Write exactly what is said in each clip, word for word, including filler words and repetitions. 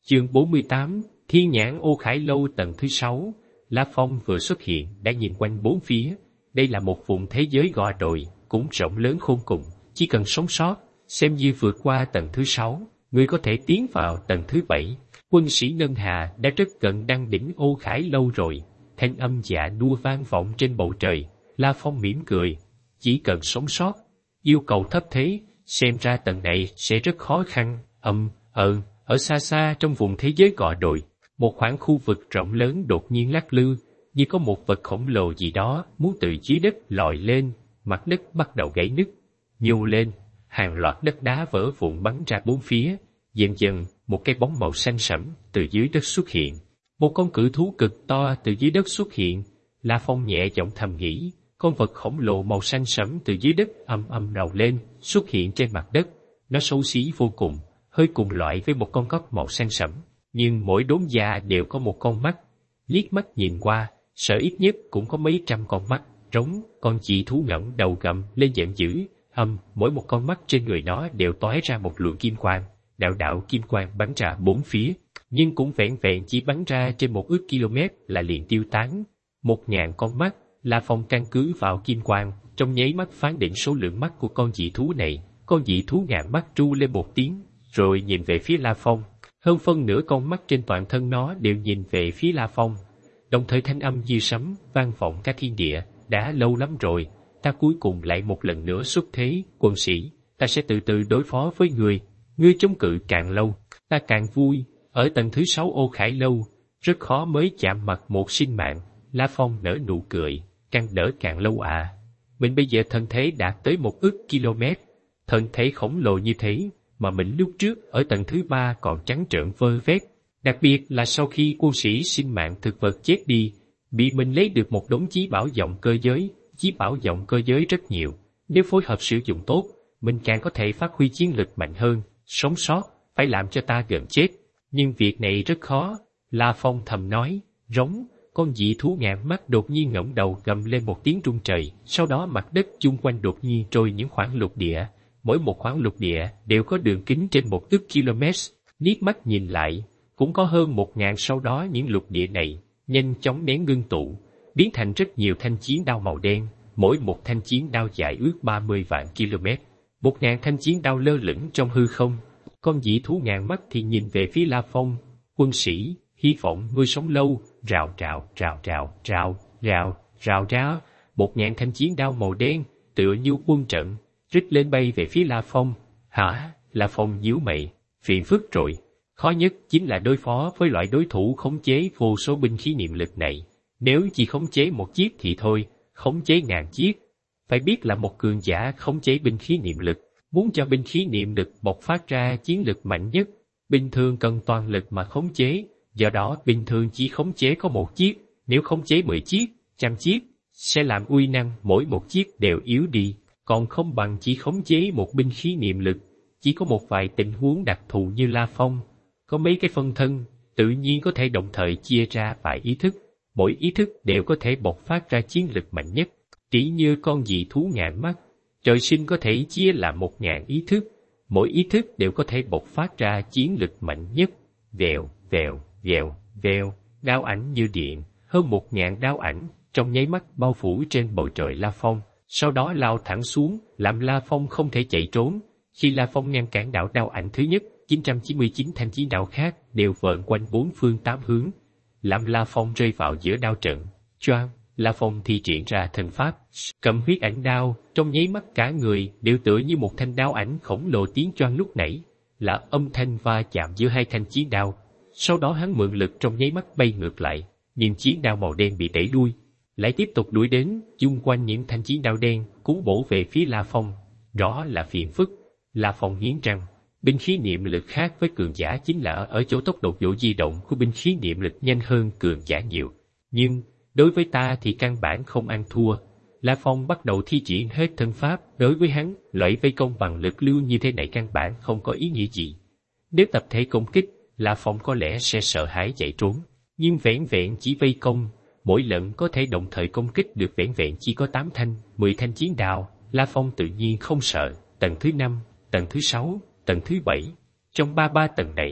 Chương bốn mươi tám, Thiên nhãn Ô Khải Lâu tầng thứ sáu. La Phong vừa xuất hiện đã nhìn quanh bốn phía. Đây là một vùng thế giới gò đồi, cũng rộng lớn khôn cùng. Chỉ cần sống sót, xem như vượt qua tầng thứ sáu, người có thể tiến vào tầng thứ bảy. Quân sĩ Ngân Hà đã rất gần đăng đỉnh Ô Khải Lâu rồi. Thanh âm dạ đua vang vọng trên bầu trời. La Phong mỉm cười. Chỉ cần sống sót, yêu cầu thấp thế, xem ra tầng này sẽ rất khó khăn. Âm, ờ, ở xa xa trong vùng thế giới gò đồi, một khoảng khu vực rộng lớn đột nhiên lắc lư, như có một vật khổng lồ gì đó muốn từ dưới đất lòi lên. Mặt đất bắt đầu gãy nứt, nhô lên, hàng loạt đất đá vỡ vụn bắn ra bốn phía. Dần dần, một cái bóng màu xanh sẫm từ dưới đất xuất hiện. Một con cự thú cực to từ dưới đất xuất hiện. La Phong nhẹ giọng thầm nghĩ, con vật khổng lồ màu xanh sẫm từ dưới đất ầm ầm rào lên, xuất hiện trên mặt đất. Nó xấu xí vô cùng, hơi cùng loại với một con cóc màu xanh sẫm, nhưng mỗi đốm da đều có một con mắt. Liếc mắt nhìn qua, sợ ít nhất cũng có mấy trăm con mắt. Trống, con dị thú ngẩng đầu gầm lên giận dữ, hầm, mỗi một con mắt trên người nó đều tóe ra một luồng kim quang. Đạo đạo kim quang bắn ra bốn phía, nhưng cũng vẹn vẹn chỉ bắn ra trên một ước km là liền tiêu tán. Một ngàn con mắt, La Phong căn cứ vào kim quang, trong nháy mắt phán định số lượng mắt của con dị thú này. Con dị thú ngàn mắt tru lên một tiếng, rồi nhìn về phía La Phong. Hơn phân nửa con mắt trên toàn thân nó đều nhìn về phía La Phong. Đồng thời thanh âm như sấm vang vọng cả thiên địa. Đã lâu lắm rồi, ta cuối cùng lại một lần nữa xuất thế. Quân sĩ, ta sẽ từ từ đối phó với người. Ngươi chống cự càng lâu, ta càng vui. Ở tầng thứ sáu Ô Khải Lâu, rất khó mới chạm mặt một sinh mạng. La Phong nở nụ cười, càng đỡ càng lâu à. Mình bây giờ thân thế đạt tới một ức km. Thân thế khổng lồ như thế, mà mình lúc trước ở tầng thứ ba còn trắng trợn vơ vét. Đặc biệt là sau khi quân sĩ sinh mạng thực vật chết đi, bị mình lấy được một đống chí bảo vọng cơ giới. Chí bảo vọng cơ giới rất nhiều, nếu phối hợp sử dụng tốt, mình càng có thể phát huy chiến lực mạnh hơn. Sống sót, phải làm cho ta gần chết. Nhưng việc này rất khó. La Phong thầm nói. Rống, con dị thú ngạn mắt đột nhiên ngẩng đầu gầm lên một tiếng rung trời. Sau đó mặt đất chung quanh đột nhiên trôi những khoảng lục địa. Mỗi một khoảng lục địa đều có đường kính trên một ức km. Liếc mắt nhìn lại, cũng có hơn một ngàn. Sau đó những lục địa này nhanh chóng nén ngưng tụ, biến thành rất nhiều thanh chiến đao màu đen. Mỗi một thanh chiến đao dài ước ba mươi vạn km. Một ngàn thanh chiến đao lơ lửng trong hư không. Con dị thú ngàn mắt thì nhìn về phía La Phong. Quân sĩ, hy vọng ngươi sống lâu. Rào rào rào rào rào rào rào rào. Một ngàn thanh chiến đao màu đen tựa như quân trận rít lên bay về phía La Phong. Hả? La Phong nhíu mày. Phiền phức rồi. Khó nhất chính là đối phó với loại đối thủ khống chế vô số binh khí niệm lực này. Nếu chỉ khống chế một chiếc thì thôi, khống chế ngàn chiếc. Phải biết là một cường giả khống chế binh khí niệm lực, muốn cho binh khí niệm lực bộc phát ra chiến lực mạnh nhất, bình thường cần toàn lực mà khống chế. Do đó bình thường chỉ khống chế có một chiếc, nếu khống chế mười chiếc, trăm chiếc, sẽ làm uy năng mỗi một chiếc đều yếu đi. Còn không bằng chỉ khống chế một binh khí niệm lực. Chỉ có một vài tình huống đặc thù như La Phong, có mấy cái phân thân, tự nhiên có thể đồng thời chia ra vài ý thức. Mỗi ý thức đều có thể bộc phát ra chiến lực mạnh nhất. Chỉ như con dị thú ngàn mắt, trời sinh có thể chia làm một ngàn ý thức. Mỗi ý thức đều có thể bộc phát ra chiến lực mạnh nhất. Vèo, vèo, vèo, vèo, đao ảnh như điện, hơn một ngàn đao ảnh, trong nháy mắt bao phủ trên bầu trời La Phong. Sau đó lao thẳng xuống, làm La Phong không thể chạy trốn. Khi La Phong ngăn cản đạo đao ảnh thứ nhất, chín trăm chín mươi chín thanh chiến đạo khác đều vờn quanh bốn phương tám hướng, làm La Phong rơi vào giữa đao trận. Choang, La Phong thi triển ra thần pháp, cầm huyết ảnh đao, trong nháy mắt cả người đều tựa như một thanh đao ảnh khổng lồ. Tiếng choang lúc nãy là âm thanh va chạm giữa hai thanh chiến đao. Sau đó hắn mượn lực trong nháy mắt bay ngược lại, nhìn chiến đao màu đen bị đẩy đuôi, lại tiếp tục đuổi đến, chung quanh những thanh chiến đao đen cuốn bổ về phía La Phong. Rõ là phiền phức. La Phong nghiến răng. Binh khí niệm lực khác với cường giả chính là ở chỗ tốc độ độ di động của binh khí niệm lực nhanh hơn cường giả nhiều. Nhưng đối với ta thì căn bản không ăn thua. La Phong bắt đầu thi triển hết thân pháp. Đối với hắn, loại vây công bằng lực lưu như thế này căn bản không có ý nghĩa gì. Nếu tập thể công kích, La Phong có lẽ sẽ sợ hãi chạy trốn. Nhưng vẻn vẹn chỉ vây công, mỗi lần có thể đồng thời công kích được vẻn vẹn chỉ có tám thanh, mười thanh chiến đao, La Phong tự nhiên không sợ. Tầng thứ năm, tầng thứ sáu, tầng thứ bảy. Trong ba ba tầng này,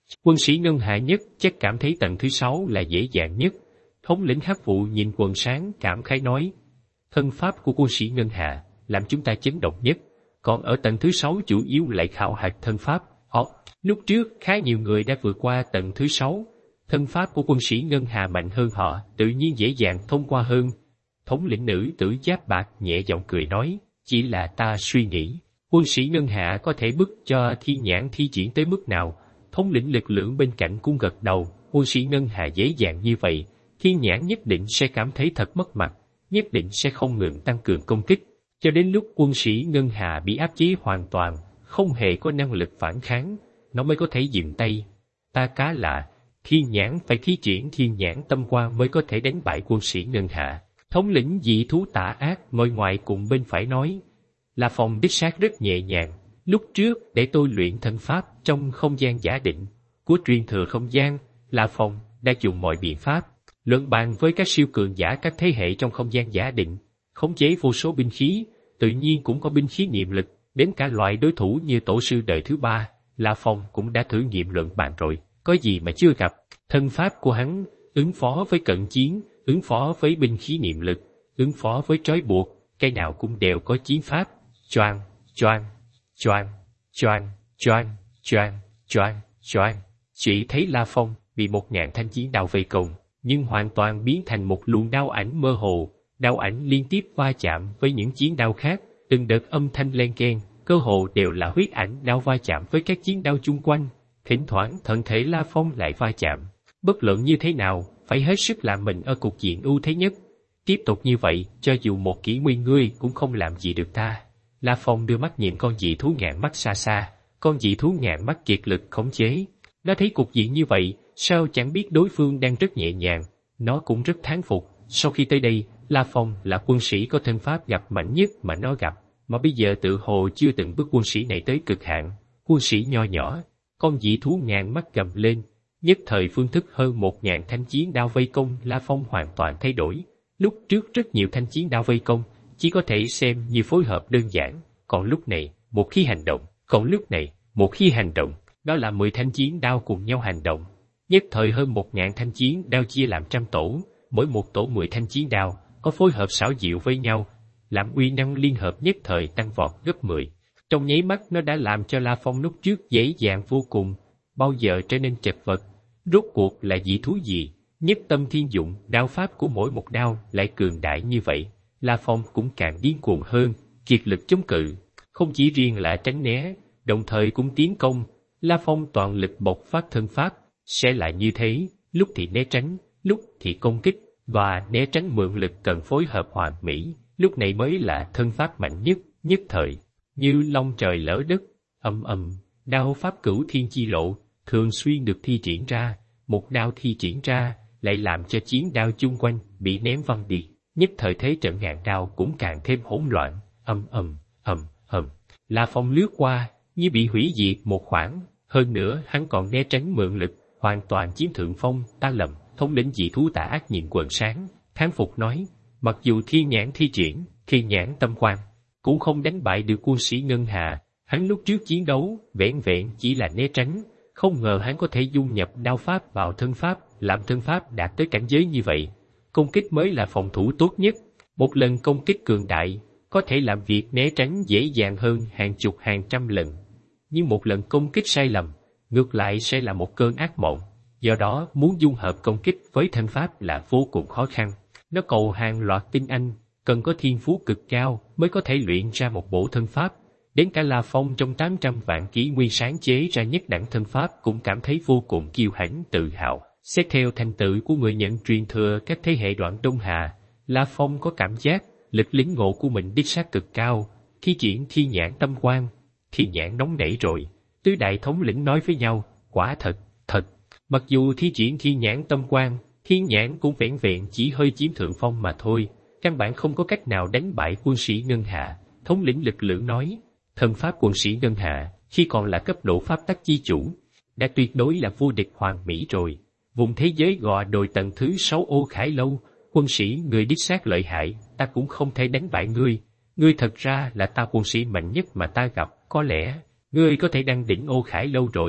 Quân sĩ ngân hạ nhất chắc cảm thấy tầng thứ sáu là dễ dàng nhất. Thống lĩnh Hắc Vụ nhìn quần sáng cảm khái nói, thân pháp của quân sĩ ngân hạ làm chúng ta chấn động nhất, còn ở tầng thứ sáu chủ yếu lại khảo hạch thân pháp. Họ, lúc trước khá nhiều người đã vượt qua tầng thứ sáu, thân pháp của quân sĩ ngân hà mạnh hơn họ, tự nhiên dễ dàng thông qua hơn. Thống lĩnh nữ tử giáp bạc nhẹ giọng cười nói, chỉ là ta suy nghĩ, quân sĩ ngân hạ có thể bức cho Thiên Nhãn thi triển tới mức nào. Thống lĩnh lực lượng bên cạnh cũng gật đầu, quân sĩ ngân hạ dễ dàng như vậy, Thiên Nhãn nhất định sẽ cảm thấy thật mất mặt, nhất định sẽ không ngừng tăng cường công kích, cho đến lúc quân sĩ ngân hạ bị áp chế hoàn toàn, không hề có năng lực phản kháng, nó mới có thể dừng tay. Ta cá lạ, Thiên Nhãn phải thi triển Thiên Nhãn tâm quang mới có thể đánh bại quân sĩ ngân hạ. Thống lĩnh dị thú tà ác ngồi ngoài cùng bên phải nói, La Phong đích xác rất nhẹ nhàng, lúc trước để tôi luyện thân pháp trong không gian giả định của truyền thừa không gian, La Phong đã dùng mọi biện pháp, luận bàn với các siêu cường giả các thế hệ trong không gian giả định, khống chế vô số binh khí, tự nhiên cũng có binh khí niệm lực, đến cả loại đối thủ như tổ sư đời thứ ba, La Phong cũng đã thử nghiệm luận bàn rồi, có gì mà chưa gặp. Thân pháp của hắn, ứng phó với cận chiến, ứng phó với binh khí niệm lực, ứng phó với trói buộc, cái nào cũng đều có chiến pháp. Choang, choang, choang, choang, choang, choang, choang, choang. Chỉ thấy La Phong bị một ngàn thanh chiến đao vây công, nhưng hoàn toàn biến thành một luồng đao ảnh mơ hồ. Đao ảnh liên tiếp va chạm với những chiến đao khác, từng đợt âm thanh len keng, cơ hồ đều là huyết ảnh đao va chạm với các chiến đao chung quanh. Thỉnh thoảng thân thể La Phong lại va chạm. Bất luận như thế nào, phải hết sức làm mình ở cục diện ưu thế nhất. Tiếp tục như vậy, cho dù một kỷ nguyên ngươi cũng không làm gì được ta. La Phong đưa mắt nhìn con dị thú ngạn mắt xa xa, con dị thú ngạn mắt kiệt lực khống chế. Nó thấy cục diện như vậy, sao chẳng biết đối phương đang rất nhẹ nhàng, nó cũng rất thán phục. Sau khi tới đây, La Phong là quân sĩ có thân pháp gặp mạnh nhất mà nó gặp, mà bây giờ tự hồ chưa từng bước quân sĩ này tới cực hạn. Quân sĩ nho nhỏ, con dị thú ngạn mắt gầm lên, nhất thời phương thức hơn một ngàn thanh chiến đao vây công La Phong hoàn toàn thay đổi. Lúc trước rất nhiều thanh chiến đao vây công, chỉ có thể xem như phối hợp đơn giản, còn lúc này, một khi hành động, còn lúc này, một khi hành động, đó là mười thanh chiến đao cùng nhau hành động. Nhất thời hơn một ngàn thanh chiến đao chia làm trăm tổ, mỗi một tổ mười thanh chiến đao, có phối hợp xảo diệu với nhau, làm uy năng liên hợp nhất thời tăng vọt gấp mười. Trong nháy mắt nó đã làm cho La Phong lúc trước dễ dàng vô cùng, bao giờ trở nên chật vật. Rốt cuộc là dị thú gì? Nhất tâm thiên dụng, đao pháp của mỗi một đao lại cường đại như vậy. La Phong cũng càng điên cuồng hơn, kiệt lực chống cự, không chỉ riêng là tránh né, đồng thời cũng tiến công. La Phong toàn lực bộc phát thân pháp, sẽ là như thế, lúc thì né tránh, lúc thì công kích, và né tránh mượn lực cần phối hợp hoàn mỹ, lúc này mới là thân pháp mạnh nhất, nhất thời, như long trời lỡ đất, ầm ầm, đao pháp cửu thiên chi lộ, thường xuyên được thi triển ra, một đao thi triển ra, lại làm cho chiến đao chung quanh bị ném văng đi. Nhất thời thế trận ngàn đao cũng càng thêm hỗn loạn, ầm ầm, ầm ầm. La Phong lướt qua, như bị hủy diệt một khoảng, hơn nữa hắn còn né tránh mượn lực, hoàn toàn chiếm thượng phong. Ta lầm. Thống lĩnh dị thú tà ác nhìn quần sáng, thán phục nói, mặc dù Thiên Nhãn thi triển, Thiên Nhãn tâm quan, cũng không đánh bại được quân sĩ ngân hà. Hắn lúc trước chiến đấu, vẹn vẹn chỉ là né tránh, không ngờ hắn có thể dung nhập đao pháp vào thân pháp, làm thân pháp đạt tới cảnh giới như vậy. Công kích mới là phòng thủ tốt nhất, một lần công kích cường đại, có thể làm việc né tránh dễ dàng hơn hàng chục hàng trăm lần. Nhưng một lần công kích sai lầm, ngược lại sẽ là một cơn ác mộng. Do đó, muốn dung hợp công kích với thân pháp là vô cùng khó khăn. Nó cầu hàng loạt tinh anh, cần có thiên phú cực cao mới có thể luyện ra một bộ thân pháp. Đến cả La Phong trong tám trăm vạn kỷ nguyên sáng chế ra nhất đẳng thân pháp cũng cảm thấy vô cùng kiêu hãnh tự hào. Xét theo thành tựu của người nhận truyền thừa các thế hệ Đoạn Đông Hà, La Phong có cảm giác lực lĩnh ngộ của mình đích xác cực cao. Thi triển Thiên Nhãn tâm quan, Thiên Nhãn nóng nảy rồi. Tứ đại thống lĩnh nói với nhau, quả thật, thật. Mặc dù thi triển Thiên Nhãn tâm quan, Thiên Nhãn cũng vẹn vẹn chỉ hơi chiếm thượng phong mà thôi, căn bản không có cách nào đánh bại quân sĩ ngân hạ. Thống lĩnh lực lượng nói, thân pháp quân sĩ ngân hạ khi còn là cấp độ pháp tắc chi chủ, đã tuyệt đối là vô địch hoàn mỹ rồi. Vùng thế giới gò đồi tầng thứ sáu Ô Khải Lâu, quân sĩ người đích xác lợi hại, ta cũng không thể đánh bại ngươi. Ngươi thật ra là ta quân sĩ mạnh nhất mà ta gặp, có lẽ ngươi có thể đăng đỉnh Ô Khải Lâu rồi.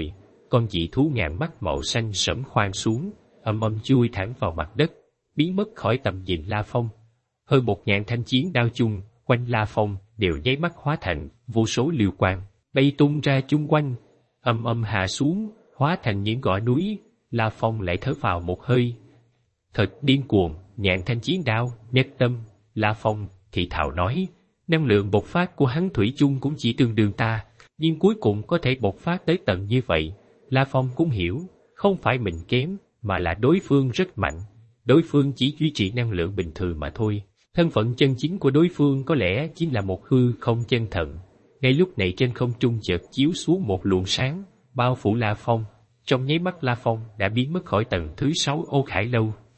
con dị thú ngàn mắt màu xanh sẫm khoan xuống, ầm ầm chui thẳng vào mặt đất, biến mất khỏi tầm nhìn La Phong. Hơn một ngàn thanh chiến đao chung quanh La Phong đều nháy mắt hóa thành vô số liều quang, bay tung ra chung quanh, ầm ầm hạ xuống, hóa thành những gò núi. La Phong lại thở vào một hơi. Thật điên cuồng, ngàn thanh chiến đao, nhất tâm. La Phong thì thào nói, năng lượng bộc phát của hắn thủy chung cũng chỉ tương đương ta, nhưng cuối cùng có thể bộc phát tới tận như vậy. La Phong cũng hiểu, không phải mình kém, mà là đối phương rất mạnh. Đối phương chỉ duy trì năng lượng bình thường mà thôi. Thân phận chân chính của đối phương có lẽ chính là một hư không chân thần. Ngay lúc này trên không trung chợt chiếu xuống một luồng sáng, bao phủ La Phong. Trong nháy mắt La Phong đã biến mất khỏi tầng thứ sáu Ô Khải Lâu.